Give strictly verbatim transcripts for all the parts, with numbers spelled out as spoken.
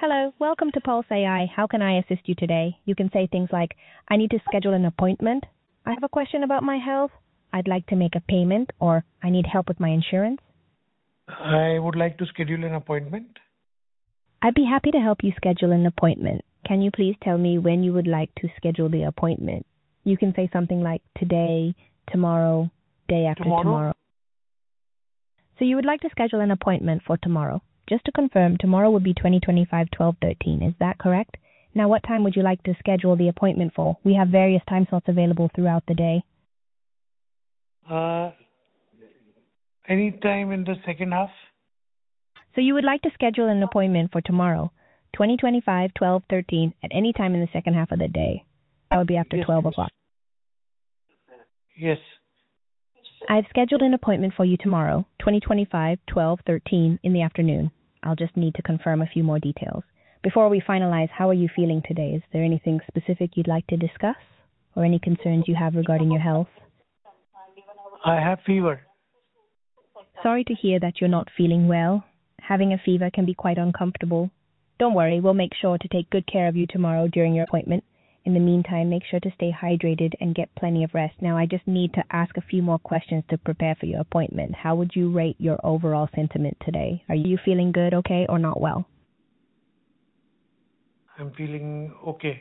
Hello, welcome to Pulse A I. How can I assist you today? You can say things like, I need to schedule an appointment. I have a question about my health. I'd like to make a payment, or I need help with my insurance. I would like to schedule an appointment. I'd be happy to help you schedule an appointment. Can you please tell me when you would like to schedule the appointment? You can say something like today, tomorrow, day after Tomorrow? tomorrow. So you would like to schedule an appointment for tomorrow. Just to confirm, tomorrow would be twenty twenty-five twelve thirteen. Is that correct? Now, what time would you like to schedule the appointment for? We have various time slots available throughout the day. Uh, any time in the second half? So you would like to schedule an appointment for tomorrow, twenty twenty-five twelve thirteen, at any time in the second half of the day. That would be after Yes, twelve please. o'clock. Yes. I've scheduled an appointment for you tomorrow, twenty twenty-five twelve thirteen, in the afternoon. I'll just need to confirm a few more details. Before we finalize, how are you feeling today? Is there anything specific you'd like to discuss, or any concerns you have regarding your health? I have fever. Sorry to hear that you're not feeling well. Having a fever can be quite uncomfortable. Don't worry, we'll make sure to take good care of you tomorrow during your appointment. In the meantime, make sure to stay hydrated and get plenty of rest. Now, I just need to ask a few more questions to prepare for your appointment. How would you rate your overall sentiment today? Are you feeling good, okay, or not well? I'm feeling okay.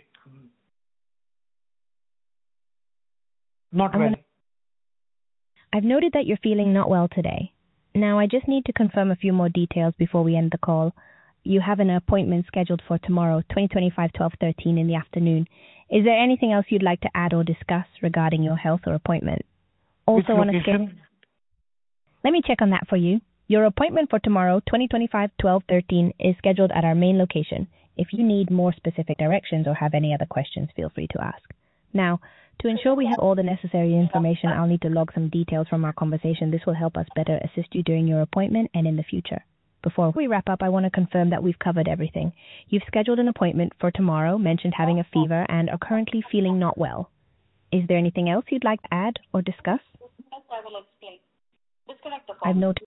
Not I'm well. gonna- I've noted that you're feeling not well today. Now, I just need to confirm a few more details before we end the call. You have an appointment scheduled for tomorrow, twenty twenty-five twelve thirteen, in the afternoon. Is there anything else you'd like to add or discuss regarding your health or appointment? Which Also, on a location? scale, let me check on that for you. Your appointment for tomorrow, twenty twenty-five twelve thirteen, is scheduled at our main location. If you need more specific directions or have any other questions, feel free to ask. Now, to ensure we have all the necessary information, I'll need to log some details from our conversation. This will help us better assist you during your appointment and in the future. Before we wrap up, I want to confirm that we've covered everything. You've scheduled an appointment for tomorrow, mentioned having a fever, and are currently feeling not well. Is there anything else you'd like to add or discuss? I've noted